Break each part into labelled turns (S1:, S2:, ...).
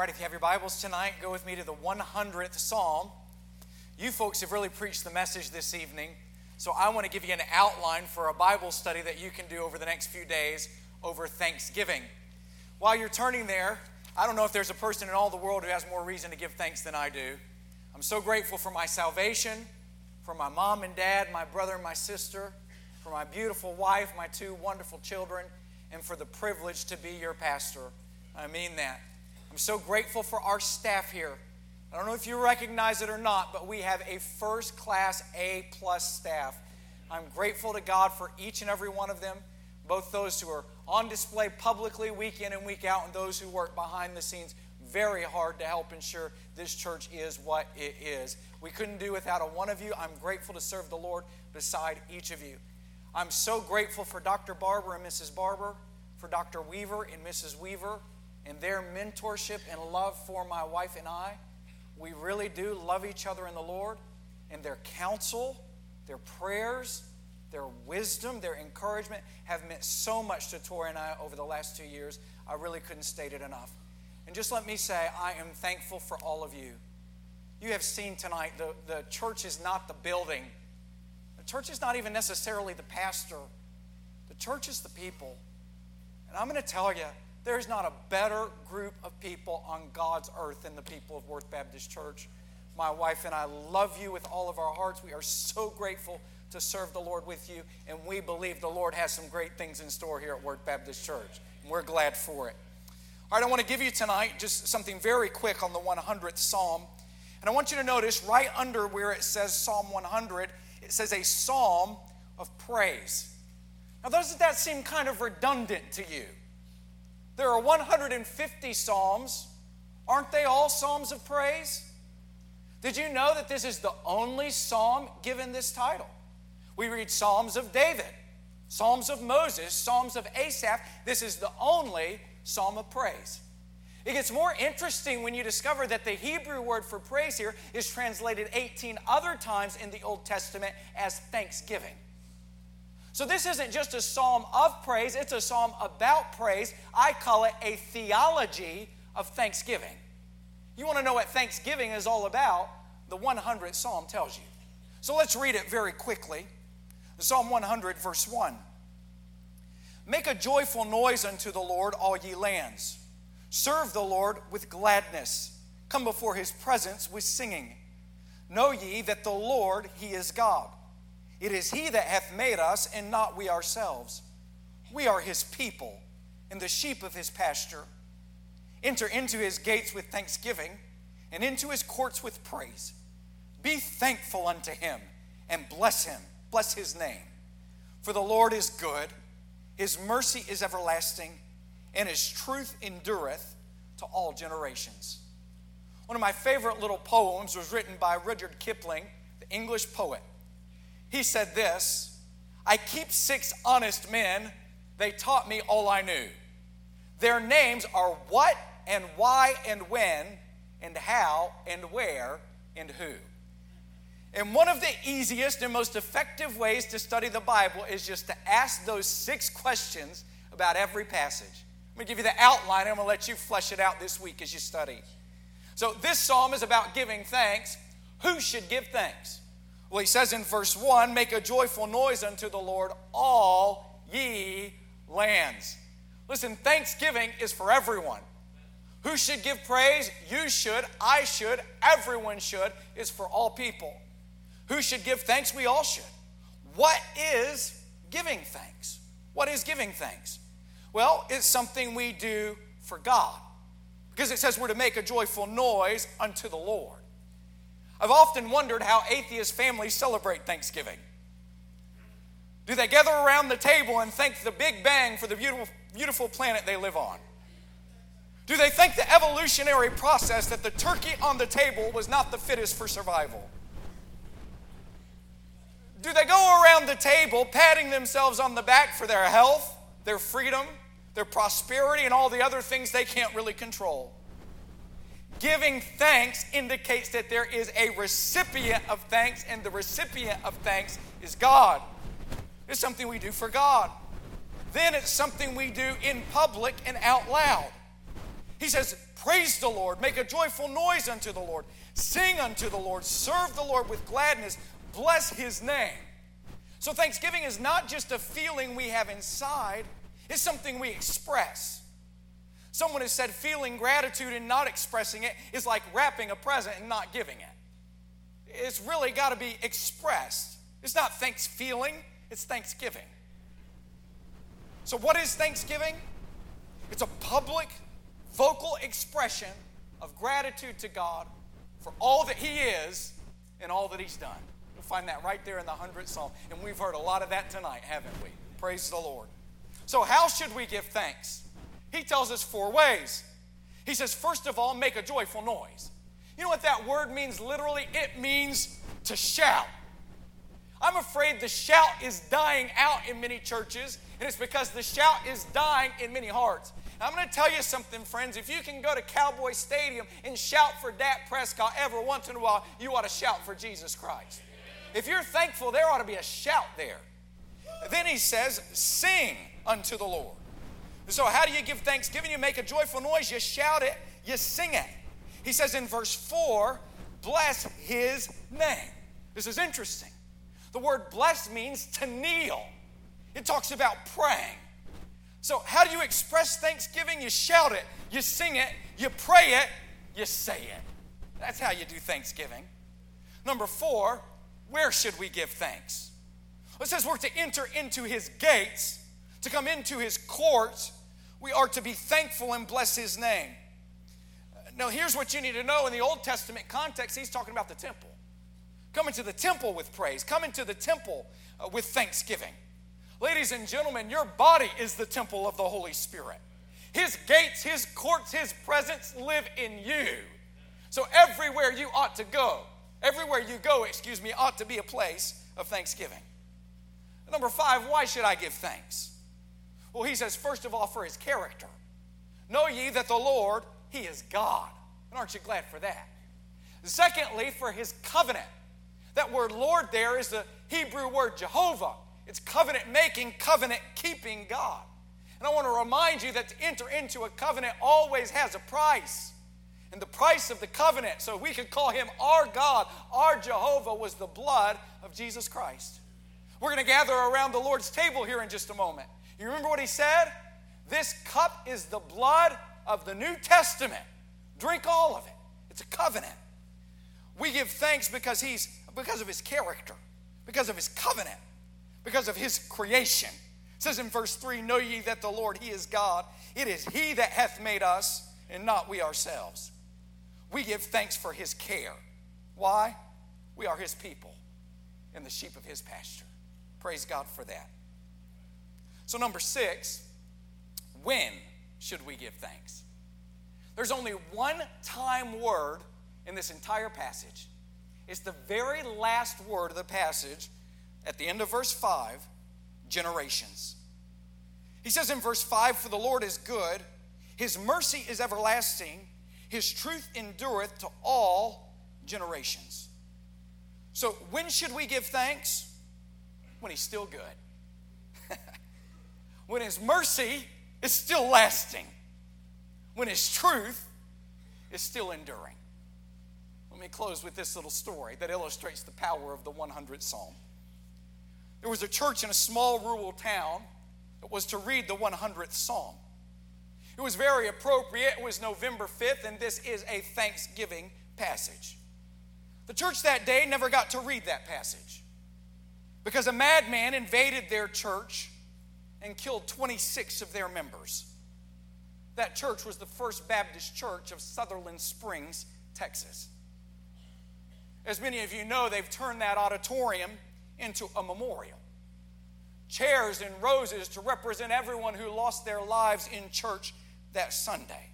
S1: right, if you have your Bibles tonight, go with me to the 100th Psalm. You folks have really preached the message this evening, so I want to give you an outline for a Bible study that you can do over the next few days over Thanksgiving. While you're turning there, I don't know if there's a person in all the world who has more reason to give thanks than I do. I'm so grateful for my salvation, for my mom and dad, my brother and my sister, for my beautiful wife, my two wonderful children, and for the privilege to be your pastor. I mean that. I'm so grateful for our staff here. I don't know if you recognize it or not, but we have a first-class A-plus staff. I'm grateful to God for each and every one of them, both those who are on display publicly week in and week out and those who work behind the scenes very hard to help ensure this church is what it is. We couldn't do without a one of you. I'm grateful to serve the Lord beside each of you. I'm so grateful for Dr. Barber and Mrs. Barber, for Dr. Weaver and Mrs. Weaver, and their mentorship and love for my wife and I. We really do love each other in the Lord, and their counsel, their prayers, their wisdom, their encouragement have meant so much to Tori and I over the last 2 years. I really couldn't state it enough. And just let me say, I am thankful for all of you. You have seen tonight, the church is not the building. The church is not even necessarily the pastor. The church is the people. And I'm going to tell you, there's not a better group of people on God's earth than the people of Worth Baptist Church. My wife and I love you with all of our hearts. We are so grateful to serve the Lord with you, and we believe the Lord has some great things in store here at Worth Baptist Church, and we're glad for it. All right, I want to give you tonight just something very quick on the 100th Psalm, and I want you to notice right under where it says Psalm 100, it says a psalm of praise. Now, doesn't that seem kind of redundant to you? There are 150 psalms. Aren't they all psalms of praise? Did you know that this is the only psalm given this title? We read Psalms of David, Psalms of Moses, Psalms of Asaph. This is the only psalm of praise. It gets more interesting when you discover that the Hebrew word for praise here is translated 18 other times in the Old Testament as thanksgiving. So this isn't just a psalm of praise, it's a psalm about praise. I call it a theology of thanksgiving. You want to know what thanksgiving is all about? The 100th Psalm tells you. So let's read it very quickly. Psalm 100, verse 1. Make a joyful noise unto the Lord, all ye lands. Serve the Lord with gladness. Come before his presence with singing. Know ye that the Lord, he is God. It is he that hath made us, and not we ourselves. We are his people, and the sheep of his pasture. Enter into his gates with thanksgiving, and into his courts with praise. Be thankful unto him, and bless him. Bless his name. For the Lord is good, his mercy is everlasting, and his truth endureth to all generations. One of my favorite little poems was written by Rudyard Kipling, the English poet. He said this, I keep 6 honest men, they taught me all I knew. Their names are what and why and when and how and where and who. And one of the easiest and most effective ways to study the Bible is just to ask those 6 questions about every passage. I'm going to give you the outline and I'm going to let you flesh it out this week as you study. So this psalm is about giving thanks. Who should give thanks? Well, he says in verse 1, make a joyful noise unto the Lord, all ye lands. Listen, thanksgiving is for everyone. Who should give praise? You should, I should, everyone should. It's for all people. Who should give thanks? We all should. What is giving thanks? What is giving thanks? Well, it's something we do for God. Because it says we're to make a joyful noise unto the Lord. I've often wondered how atheist families celebrate Thanksgiving. Do they gather around the table and thank the Big Bang for the beautiful planet they live on? Do they thank the evolutionary process that the turkey on the table was not the fittest for survival? Do they go around the table patting themselves on the back for their health, their freedom, their prosperity, and all the other things they can't really control? Giving thanks indicates that there is a recipient of thanks, and the recipient of thanks is God. It's something we do for God. Then it's something we do in public and out loud. He says, Praise the Lord. Make a joyful noise unto the Lord. Sing unto the Lord. Serve the Lord with gladness. Bless his name. So thanksgiving is not just a feeling we have inside. It's something we express. Someone has said feeling gratitude and not expressing it is like wrapping a present and not giving it. It's really got to be expressed. It's not thanks feeling, it's thanksgiving. So what is thanksgiving? It's a public, vocal expression of gratitude to God for all that he is and all that he's done. You'll find that right there in the 100th Psalm. And we've heard a lot of that tonight, haven't we? Praise the Lord. So how should we give thanks? He tells us 4 ways. He says, first of all, make a joyful noise. You know what that word means literally? It means to shout. I'm afraid the shout is dying out in many churches, and it's because the shout is dying in many hearts. And I'm going to tell you something, friends. If you can go to Cowboy Stadium and shout for Dak Prescott every once in a while, you ought to shout for Jesus Christ. If you're thankful, there ought to be a shout there. Then he says, sing unto the Lord. So how do you give thanksgiving? You make a joyful noise, you shout it, you sing it. He says in verse 4, bless his name. This is interesting. The word bless means to kneel. It talks about praying. So how do you express thanksgiving? You shout it, you sing it, you pray it, you say it. That's how you do thanksgiving. Number 4, where should we give thanks? It says we're to enter into his gates, to come into his courts. We are to be thankful and bless his name. Now here's what you need to know. In the Old Testament context, he's talking about the temple. Come into the temple with praise. Come into the temple with thanksgiving. Ladies and gentlemen, your body is the temple of the Holy Spirit. His gates, his courts, his presence live in you. So everywhere you ought to go, ought to be a place of thanksgiving. Number 5, why should I give thanks? Well, he says, first of all, for his character. Know ye that the Lord, he is God. And aren't you glad for that? Secondly, for his covenant. That word Lord there is the Hebrew word Jehovah. It's covenant-making, covenant-keeping God. And I want to remind you that to enter into a covenant always has a price. And the price of the covenant, so we could call him our God, our Jehovah, was the blood of Jesus Christ. We're going to gather around the Lord's table here in just a moment. You remember what he said? This cup is the blood of the New Testament. Drink all of it. It's a covenant. We give thanks because of his character, because of his covenant, because of his creation. It says in verse 3, know ye that the Lord, he is God. It is he that hath made us, and not we ourselves. We give thanks for his care. Why? We are his people and the sheep of his pasture. Praise God for that. So number 6, when should we give thanks? There's only one time word in this entire passage. It's the very last word of the passage at the end of verse 5, generations. He says in verse 5, for the Lord is good, his mercy is everlasting, his truth endureth to all generations. So when should we give thanks? When he's still good. When his mercy is still lasting. When his truth is still enduring. Let me close with this little story that illustrates the power of the 100th Psalm. There was a church in a small rural town that was to read the 100th Psalm. It was very appropriate. It was November 5th, and this is a Thanksgiving passage. The church that day never got to read that passage because a madman invaded their church and killed 26 of their members. That church was the First Baptist Church of Sutherland Springs, Texas. As many of you know, they've turned that auditorium into a memorial. Chairs and roses to represent everyone who lost their lives in church that Sunday.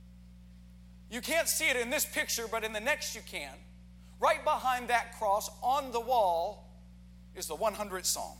S1: You can't see it in this picture, but in the next you can. Right behind that cross on the wall is the 100th Psalm.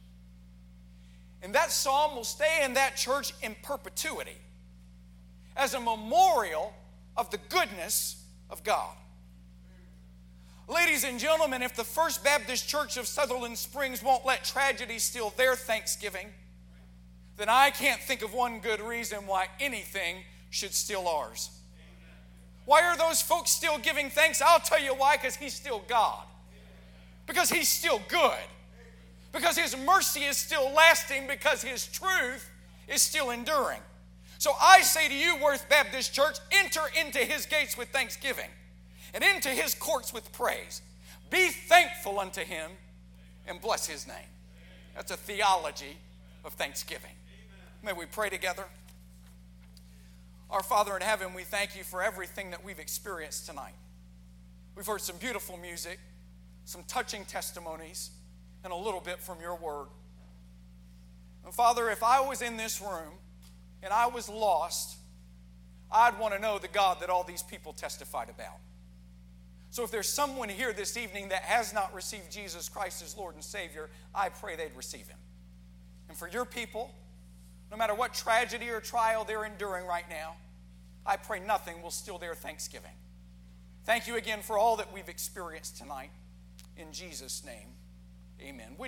S1: And that psalm will stay in that church in perpetuity as a memorial of the goodness of God. Ladies and gentlemen, if the First Baptist Church of Sutherland Springs won't let tragedy steal their Thanksgiving, then I can't think of one good reason why anything should steal ours. Why are those folks still giving thanks? I'll tell you why, because He's still God. Because He's still good. Because His mercy is still lasting, because His truth is still enduring. So I say to you, Worth Baptist Church, enter into His gates with thanksgiving and into His courts with praise. Be thankful unto Him and bless His name. That's a theology of thanksgiving. May we pray together. Our Father in heaven, we thank You for everything that we've experienced tonight. We've heard some beautiful music, some touching testimonies, and a little bit from Your word. And Father, if I was in this room and I was lost, I'd want to know the God that all these people testified about. So if there's someone here this evening that has not received Jesus Christ as Lord and Savior, I pray they'd receive Him. And for Your people, no matter what tragedy or trial they're enduring right now, I pray nothing will steal their thanksgiving. Thank You again for all that we've experienced tonight. In Jesus' name, amen.